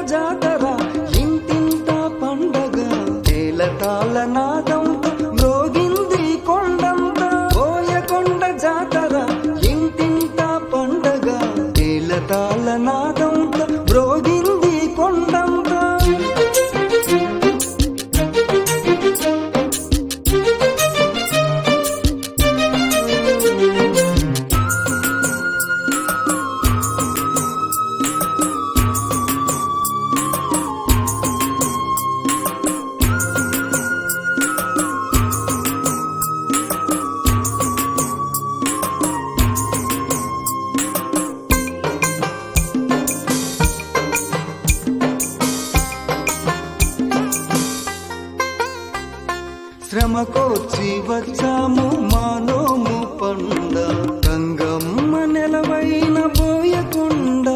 జాతర ఇంటింట పండగ తేలతాల నాదంతో మ్రోగింది కొండంతా బోయకొండ జాతర ఇంటింట పండగ తేలతాల నాదంతో మ్రోగింది కొండంతా శ్రమకోర్చి వచ్చాము మానోము పండ గంగమ్మ నెలవైన బోయకొండ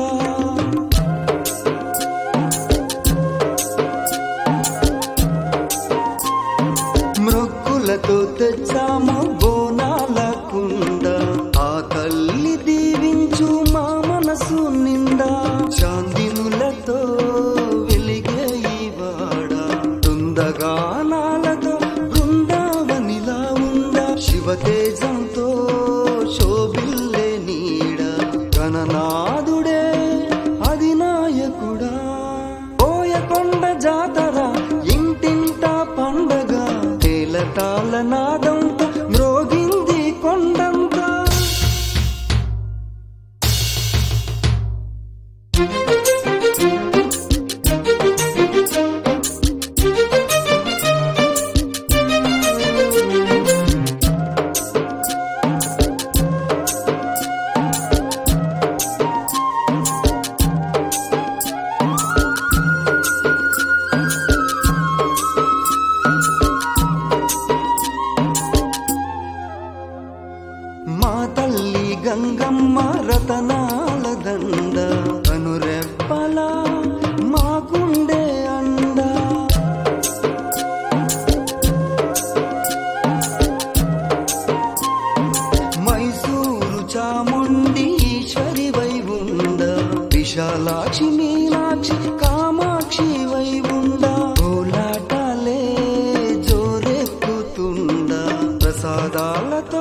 మృక్కులతో తెచ్చాము బోనాల కుండ ఆ తల్లి దీవించు మా మనసు నిండా చాందినులతో వెలిగే ఈ వాడ తుందగానాలతో శివతేజంతో శోభిల్లే నీడ గణనాథుడే అధినాయకుడా బోయకొండ జాతర ఇంటింట పండగ తేలతాల నాదంతో మ్రోగింది కొండంతా మా తల్లి గంగమ్మ రతనాల దండ కనురెప్పల మాకుండే అండ మైసూరు చాముండి ఈశ్వరి వై ఉండ విశాలాక్షి మీనాక్షి కామాక్షి వై ఉండ కోలాటాలే జోరెక్కుతుండ ప్రసాదాలతో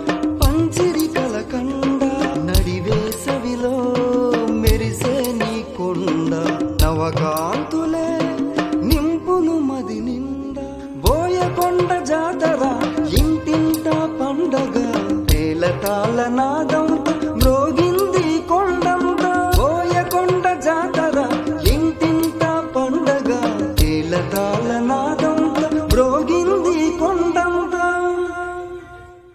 కలకండ నడివేసవిలో మెరిసే నీ కొండ నవకాంతులే నింపును మది నిండా బోయకొండ జాతర ఇంటింట పండగ తేలతాల నాదం